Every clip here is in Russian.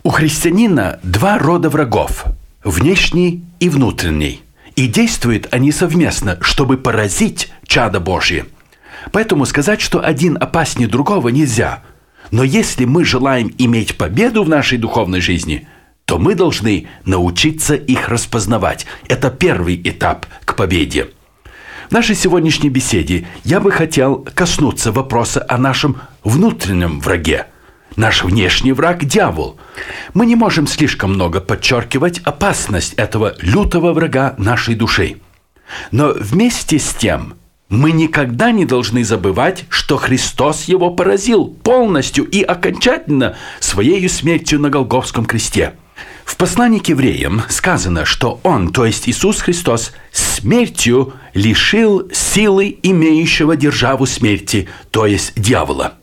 У христианина два рода врагов – внешний и внутренний. И действуют они совместно, чтобы поразить чадо Божье. Поэтому сказать, что один опаснее другого, нельзя. Но если мы желаем иметь победу в нашей духовной жизни, то мы должны научиться их распознавать. Это первый этап к победе. В нашей сегодняшней беседе я бы хотел коснуться вопроса о нашем внутреннем враге. Наш внешний враг – дьявол. Мы не можем слишком много подчеркивать опасность этого лютого врага нашей души. Но вместе с тем мы никогда не должны забывать, что Христос его поразил полностью и окончательно своей смертью на Голгофском кресте. В послании к евреям сказано, что Он, то есть Иисус Христос, смертью лишил силы имеющего державу смерти, то есть дьявола.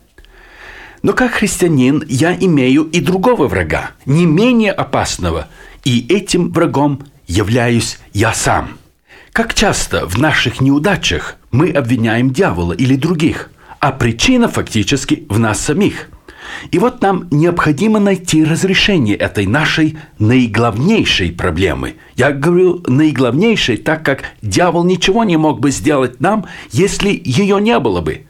Но как христианин я имею и другого врага, не менее опасного, и этим врагом являюсь я сам. Как часто в наших неудачах мы обвиняем дьявола или других, а причина фактически в нас самих. И вот нам необходимо найти разрешение этой нашей наиглавнейшей проблемы. Я говорю наиглавнейшей, так как дьявол ничего не мог бы сделать нам, если ее не было бы.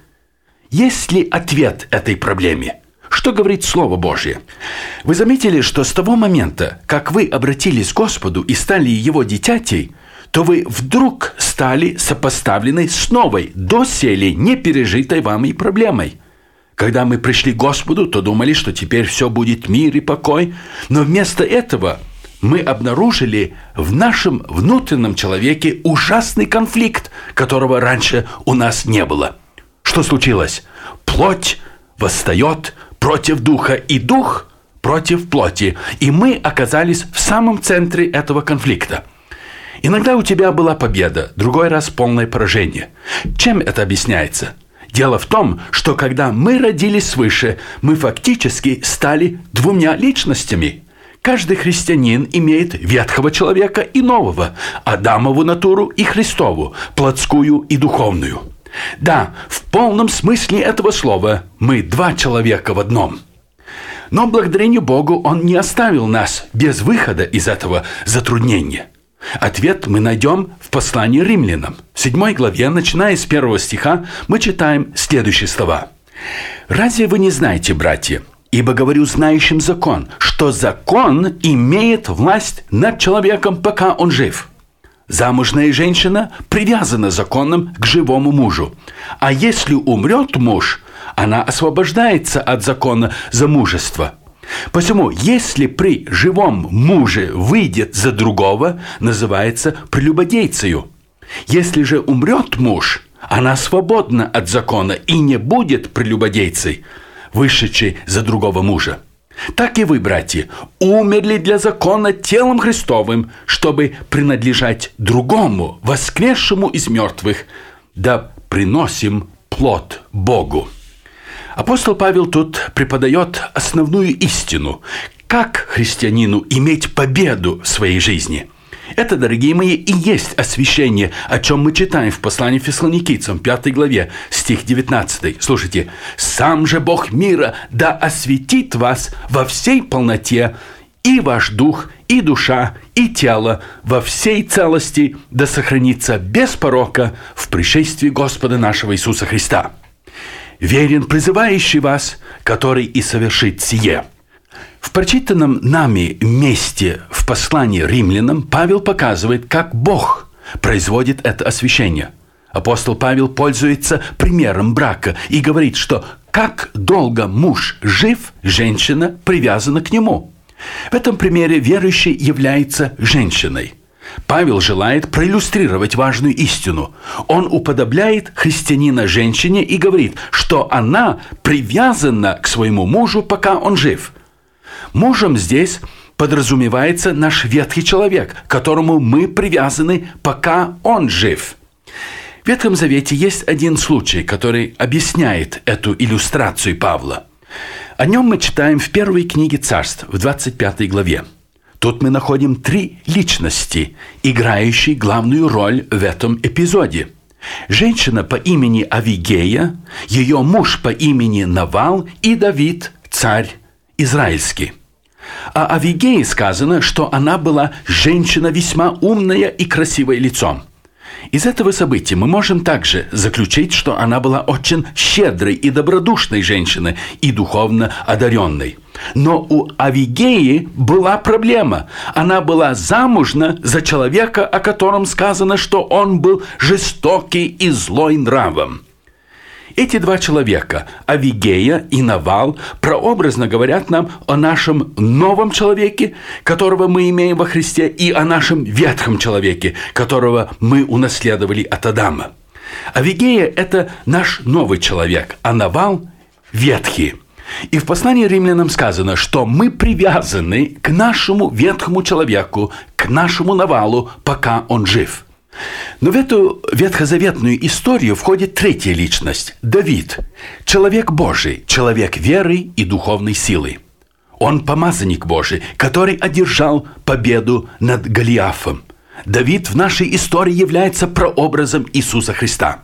Есть ли ответ этой проблеме? Что говорит Слово Божье? Вы заметили, что с того момента, как вы обратились к Господу и стали Его дитятей, то вы вдруг стали сопоставлены с новой, доселе не пережитой вами проблемой. Когда мы пришли к Господу, то думали, что теперь все будет мир и покой, но вместо этого мы обнаружили в нашем внутреннем человеке ужасный конфликт, которого раньше у нас не было. Что случилось? Плоть восстает против духа, и дух против плоти. И мы оказались в самом центре этого конфликта. Иногда у тебя была победа, другой раз полное поражение. Чем это объясняется? Дело в том, что когда мы родились свыше, мы фактически стали двумя личностями. Каждый христианин имеет ветхого человека и нового, Адамову натуру и Христову, плотскую и духовную. Да, в полном смысле этого слова мы два человека в одном. Но благодарение Богу Он не оставил нас без выхода из этого затруднения. Ответ мы найдем в послании римлянам. В 7 главе, начиная с 1 стиха, мы читаем следующие слова. «Разве вы не знаете, братья, ибо говорю знающим закон, что закон имеет власть над человеком, пока он жив? Замужняя женщина привязана законом к живому мужу. А если умрет муж, она освобождается от закона замужества. Посему, если при живом муже выйдет за другого, называется прелюбодейцею. Если же умрет муж, она свободна от закона и не будет прелюбодейцей, вышедшей за другого мужа. Так и вы, братья, умерли для закона телом Христовым, чтобы принадлежать другому, воскресшему из мертвых, да приносим плод Богу». Апостол Павел тут преподает основную истину, как христианину иметь победу в своей жизни. Это, дорогие мои, и есть освящение, о чем мы читаем в послании Фессалоникийцам, 5 главе, стих 19. Слушайте. «Сам же Бог мира да осветит вас во всей полноте, и ваш дух, и душа, и тело во всей целости да сохранится без порока в пришествии Господа нашего Иисуса Христа. Верен призывающий вас, который и совершит сие». В прочитанном нами месте в послании римлянам Павел показывает, как Бог производит это освящение. Апостол Павел пользуется примером брака и говорит, что как долго муж жив, женщина привязана к нему. В этом примере верующий является женщиной. Павел желает проиллюстрировать важную истину. Он уподобляет христианина женщине и говорит, что она привязана к своему мужу, пока он жив. Мужем здесь подразумевается наш ветхий человек, к которому мы привязаны, пока он жив. В Ветхом Завете есть один случай, который объясняет эту иллюстрацию Павла. О нем мы читаем в первой книге Царств, в 25 главе. Тут мы находим 3 личности, играющие главную роль в этом эпизоде. Женщина по имени Авигея, ее муж по имени Навал и Давид, царь израильский. О Авигее сказано, что она была женщина весьма умная и красивая лицом. Из этого события мы можем также заключить, что она была очень щедрой и добродушной женщиной и духовно одаренной. Но у Авигеи была проблема. Она была замужна за человека, о котором сказано, что он был жестокий и злой нравом. Эти два человека, Авигея и Навал, прообразно говорят нам о нашем новом человеке, которого мы имеем во Христе, и о нашем ветхом человеке, которого мы унаследовали от Адама. Авигея – это наш новый человек, а Навал – ветхий. И в послании римлянам сказано, что мы привязаны к нашему ветхому человеку, к нашему Навалу, пока он жив. Но в эту ветхозаветную историю входит третья личность – Давид, человек Божий, человек веры и духовной силы. Он помазанник Божий, который одержал победу над Голиафом. Давид в нашей истории является прообразом Иисуса Христа.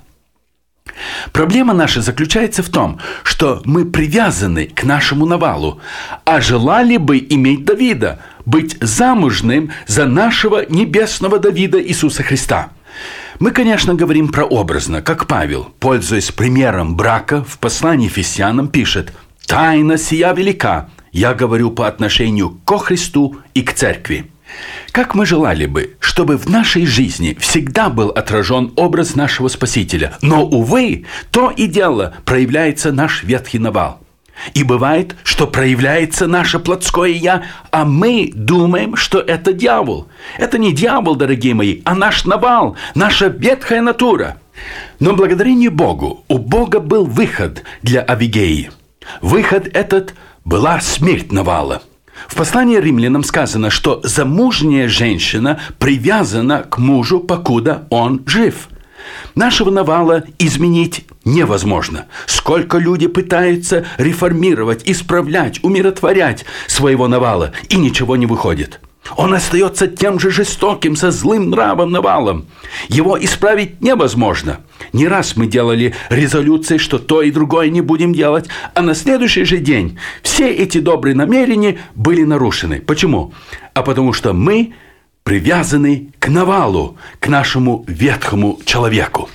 Проблема наша заключается в том, что мы привязаны к нашему Навалу, а желали бы иметь Давида, быть замужным за нашего небесного Давида Иисуса Христа. Мы, конечно, говорим прообразно, как Павел, пользуясь примером брака, в послании Ефесянам пишет: «Тайна сия велика, я говорю по отношению ко Христу и к церкви». Как мы желали бы, чтобы в нашей жизни всегда был отражен образ нашего Спасителя, но, увы, то и дело проявляется наш ветхий Навал. И бывает, что проявляется наше плотское «я», а мы думаем, что это дьявол. Это не дьявол, дорогие мои, а наш Навал, наша ветхая натура. Но благодарение Богу, у Бога был выход для Авигеи. Выход этот была смерть Навала. В послании римлянам сказано, что замужняя женщина привязана к мужу, покуда он жив. Нашего Навала изменить невозможно. Сколько люди пытаются реформировать, исправлять, умиротворять своего Навала, и ничего не выходит. Он остается тем же жестоким, со злым нравом Навалом. Его исправить невозможно. Не раз мы делали резолюции, что то и другое не будем делать, а на следующий же день все эти добрые намерения были нарушены. Почему? А потому что мы привязаны к Навалу, к нашему ветхому человеку.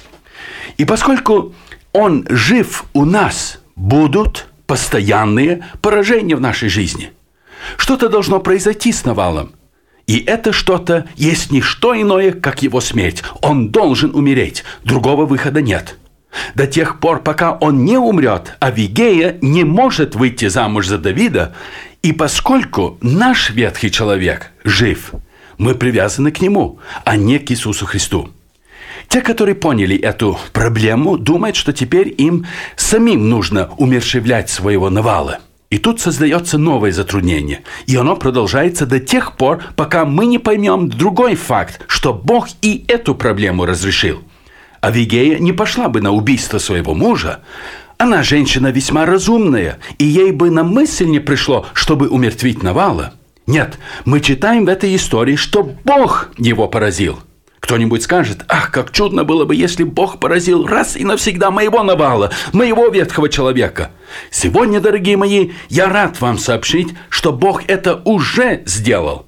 И поскольку он жив у нас, будут постоянные поражения в нашей жизни. Что-то должно произойти с Навалом. И это что-то есть не что иное, как его смерть. Он должен умереть. Другого выхода нет. До тех пор, пока он не умрет, Авигея не может выйти замуж за Давида. И поскольку наш ветхий человек жив, мы привязаны к нему, а не к Иисусу Христу. Те, которые поняли эту проблему, думают, что теперь им самим нужно умерщвлять своего Навала. И тут создается новое затруднение. И оно продолжается до тех пор, пока мы не поймем другой факт, что Бог и эту проблему разрешил. Авигея не пошла бы на убийство своего мужа. Она женщина весьма разумная, и ей бы на мысль не пришло, чтобы умертвить Навала. Нет, мы читаем в этой истории, что Бог его поразил. Кто-нибудь скажет: ах, как чудно было бы, если Бог поразил раз и навсегда моего Навала, моего ветхого человека. Сегодня, дорогие мои, я рад вам сообщить, что Бог это уже сделал.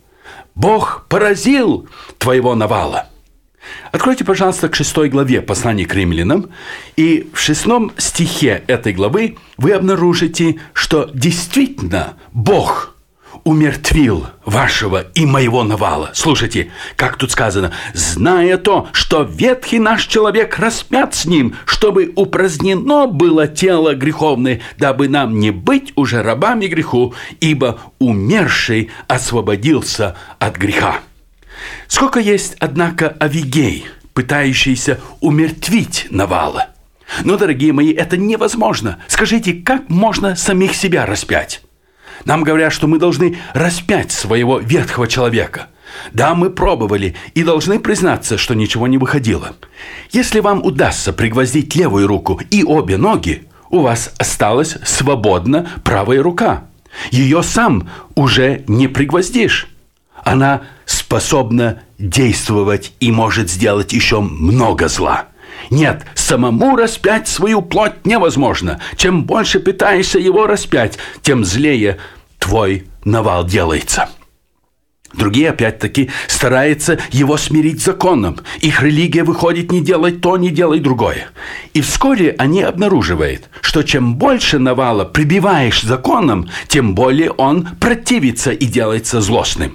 Бог поразил твоего Навала. Откройте, пожалуйста, к 6 главе послания к римлянам, и в 6 стихе этой главы вы обнаружите, что действительно Бог умертвил вашего и моего Навала. Слушайте, как тут сказано: «Зная то, что ветхий наш человек распят с ним, чтобы упразднено было тело греховное, дабы нам не быть уже рабами греху, ибо умерший освободился от греха». Сколько есть, однако, Авигей, пытающийся умертвить Навала. Но, дорогие мои, это невозможно. Скажите, как можно самих себя распять? Нам говорят, что мы должны распять своего ветхого человека. Да, мы пробовали и должны признаться, что ничего не выходило. Если вам удастся пригвоздить левую руку и обе ноги, у вас осталась свободна правая рука. Ее сам уже не пригвоздишь. Она способна действовать и может сделать еще много зла. Нет, самому распять свою плоть невозможно. Чем больше пытаешься его распять, тем злее твой навал делается. Другие, опять-таки, стараются его смирить законом. Их религия выходит не делай то, не делай другое. И вскоре они обнаруживают, что чем больше навала прибиваешь законом, тем более он противится и делается злостным.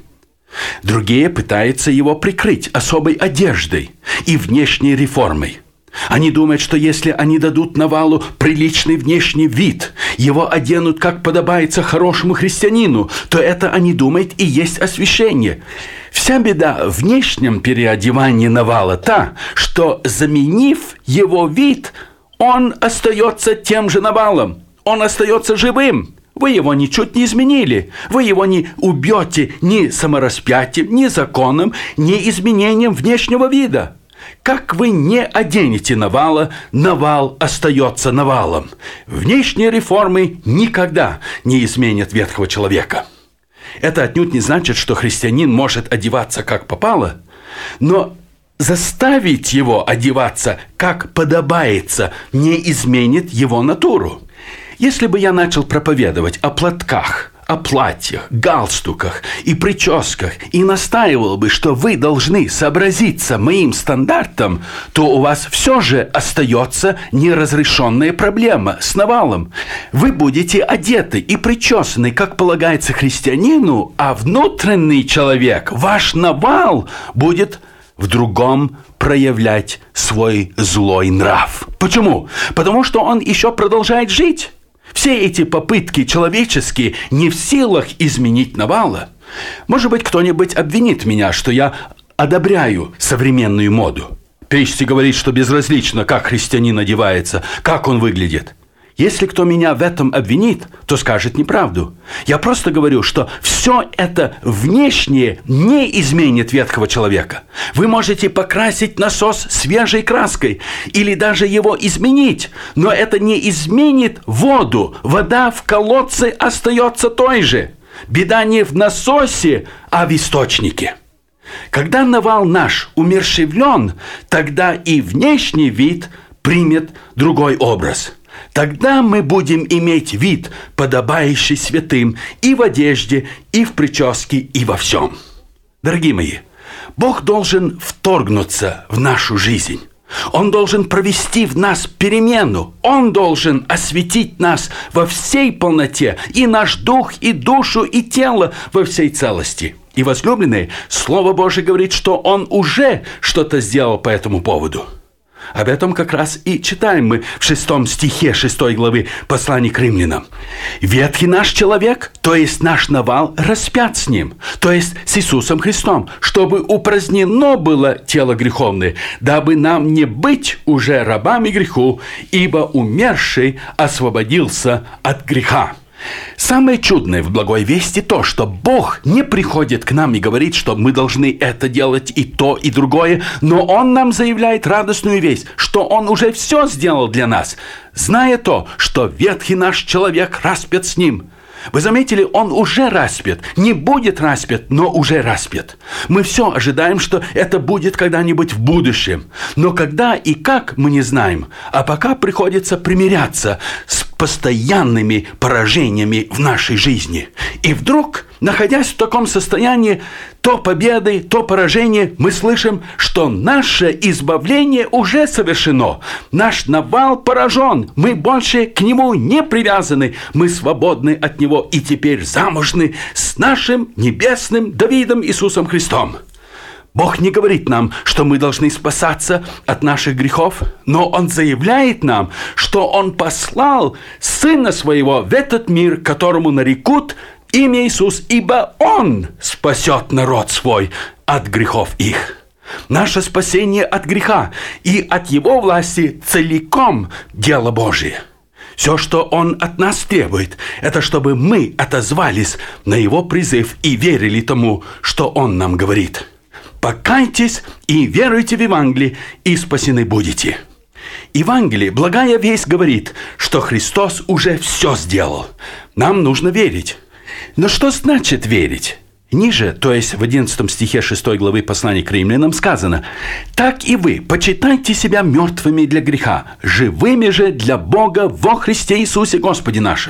Другие пытаются его прикрыть особой одеждой и внешней реформой. Они думают, что если они дадут навалу приличный внешний вид, его оденут, как подобается хорошему христианину, то это, они думают, и есть освящение. Вся беда в внешнем переодевании навала та, что, заменив его вид, он остается тем же навалом, он остается живым. Вы его ничуть не изменили. Вы его не убьете ни самораспятием, ни законом, ни изменением внешнего вида. Как вы не оденете навала, навал остается навалом. Внешние реформы никогда не изменят ветхого человека. Это отнюдь не значит, что христианин может одеваться как попало, но заставить его одеваться как подобается не изменит его натуру. Если бы я начал проповедовать о платках, о платьях, галстуках и прическах и настаивал бы, что вы должны сообразиться моим стандартам, то у вас все же остается неразрешенная проблема с навалом. Вы будете одеты и причесаны, как полагается христианину, а внутренний человек, ваш навал, будет в другом проявлять свой злой нрав. Почему? Потому что он еще продолжает жить. Все эти попытки человеческие не в силах изменить навала. Может быть, кто-нибудь обвинит меня, что я одобряю современную моду. Пейшти говорит, что безразлично, как христианин одевается, как он выглядит. Если кто меня в этом обвинит, то скажет неправду. Я просто говорю, что все это внешнее не изменит ветхого человека. Вы можете покрасить насос свежей краской или даже его изменить, но это не изменит воду. Вода в колодце остается той же. Беда не в насосе, а в источнике. Когда навал наш умерщвлен, тогда и внешний вид примет другой образ. Тогда мы будем иметь вид, подобающий святым и в одежде, и в прическе, и во всем. Дорогие мои, Бог должен вторгнуться в нашу жизнь. Он должен провести в нас перемену. Он должен осветить нас во всей полноте, и наш дух, и душу, и тело во всей целости. И, возлюбленные, Слово Божие говорит, что Он уже что-то сделал по этому поводу. Об этом как раз и читаем мы в 6 стихе 6 главы послания к римлянам. «Ветхий наш человек, то есть наш навал, распят с ним, то есть с Иисусом Христом, чтобы упразднено было тело греховное, дабы нам не быть уже рабами греху, ибо умерший освободился от греха». Самое чудное в благой вести то, что Бог не приходит к нам и говорит, что мы должны это делать и то, и другое, но Он нам заявляет радостную весть, что Он уже все сделал для нас, зная то, что ветхий наш человек распят с Ним. Вы заметили, он уже распят, не будет распят, но уже распят. Мы все ожидаем, что это будет когда-нибудь в будущем. Но когда и как, мы не знаем. А пока приходится примиряться с постоянными поражениями в нашей жизни. И вдруг, находясь в таком состоянии, то победы, то поражения, мы слышим, что наше избавление уже совершено. Наш навал поражен. Мы больше к нему не привязаны. Мы свободны от него и теперь замужны с нашим небесным Давидом Иисусом Христом. Бог не говорит нам, что мы должны спасаться от наших грехов, но Он заявляет нам, что Он послал Сына Своего в этот мир, которому нарекут имя Иисус, ибо Он спасет народ свой от грехов их. Наше спасение от греха и от Его власти целиком дело Божие. Все, что Он от нас требует, это чтобы мы отозвались на Его призыв и верили тому, что Он нам говорит. «Покайтесь и веруйте в Евангелие, и спасены будете». Евангелие, благая весть, говорит, что Христос уже все сделал. Нам нужно верить. Но что значит верить? Ниже, то есть в 11 стихе 6 главы послания к римлянам сказано: «Так и вы почитайте себя мертвыми для греха, живыми же для Бога во Христе Иисусе Господе нашим».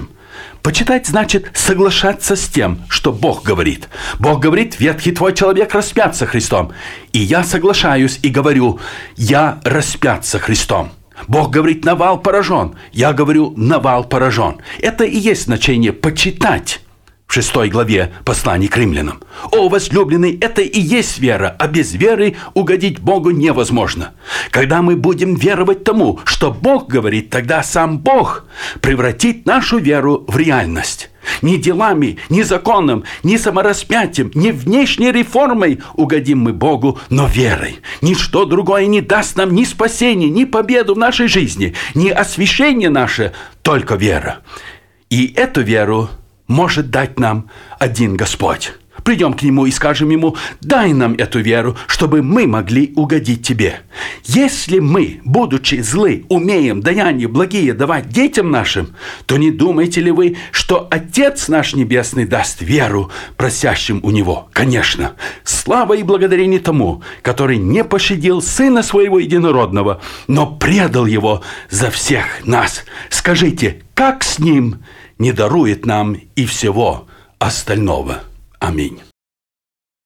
Почитать значит соглашаться с тем, что Бог говорит. Бог говорит, ветхий твой человек распят со Христом. И я соглашаюсь и говорю, я распят со Христом. Бог говорит, Навал поражен. Я говорю, Навал поражен. Это и есть значение почитать. В 6 главе послания к римлянам. О, возлюбленный, это и есть вера, а без веры угодить Богу невозможно. Когда мы будем веровать тому, что Бог говорит, тогда сам Бог превратит нашу веру в реальность. Ни делами, ни законом, ни самораспятием, ни внешней реформой угодим мы Богу, но верой. Ничто другое не даст нам ни спасения, ни победу в нашей жизни, ни освящение наше, только вера. И эту веру может дать нам один Господь. Придем к Нему и скажем Ему, дай нам эту веру, чтобы мы могли угодить Тебе. Если мы, будучи злы, умеем даяния благие давать детям нашим, то не думаете ли вы, что Отец наш Небесный даст веру просящим у Него? Конечно. Слава и благодарение тому, который не пощадил Сына Своего Единородного, но предал Его за всех нас. Скажите, как с Ним не дарует нам и всего остального. Аминь.